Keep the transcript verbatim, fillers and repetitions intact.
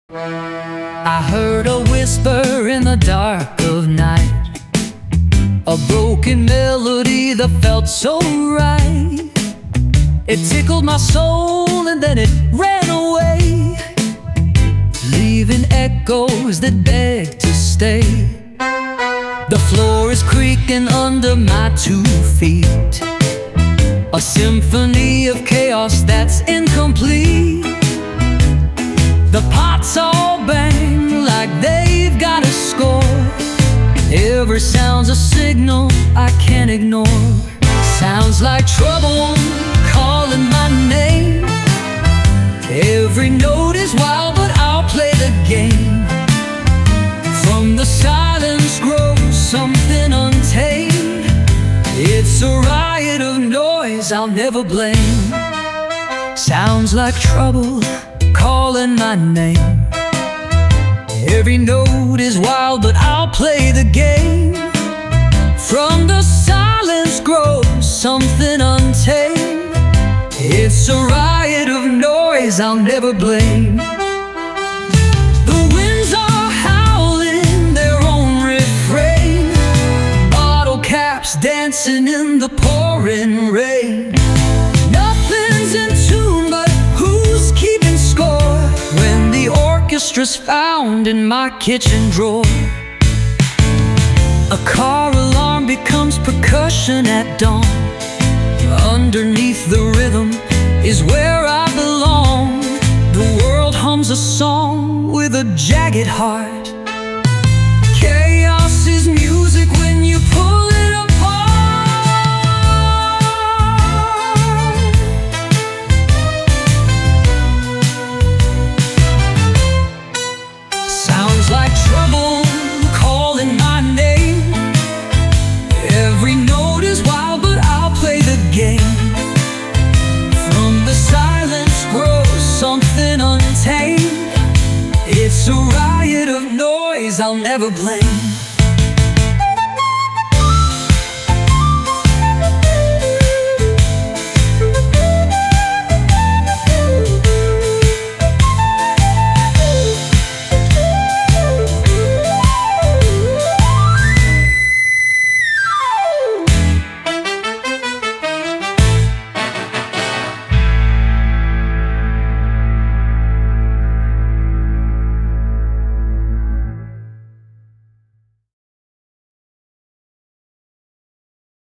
I heard a whisper in the dark of night, a broken melody that felt so right. It tickled my soul and then it ran away, leaving echoes that begged to stay. The floor is creaking under my two feet, a symphony of chaos that's incomplete. The pots all bang like they've got a score. Every sound's a signal I can't ignore. Sounds like trouble calling my name. Every note is wild, but I'll play the game. From the silence grows something untamed. It's a riot of noise I'll never blame. Sounds like trouble calling my name. Every note is wild, but I'll play the game. From the silence grows something untamed. It's a riot of noise I'll never blame. The winds are howling their own refrain, bottle caps dancing in the pouring rain. Nothing's in tune, but who's keeping score when the orchestra's found in my kitchen drawer? A car alarm becomes percussion at dawn. Underneath the rhythm is where I belong. The world hums a song with a jagged heart. Chaos is music when you pull it apart. Sounds like trouble calling my name. Every note is wild, but I'll play the game. From the silence grows something untamed. It's a riot of noise I'll never blame.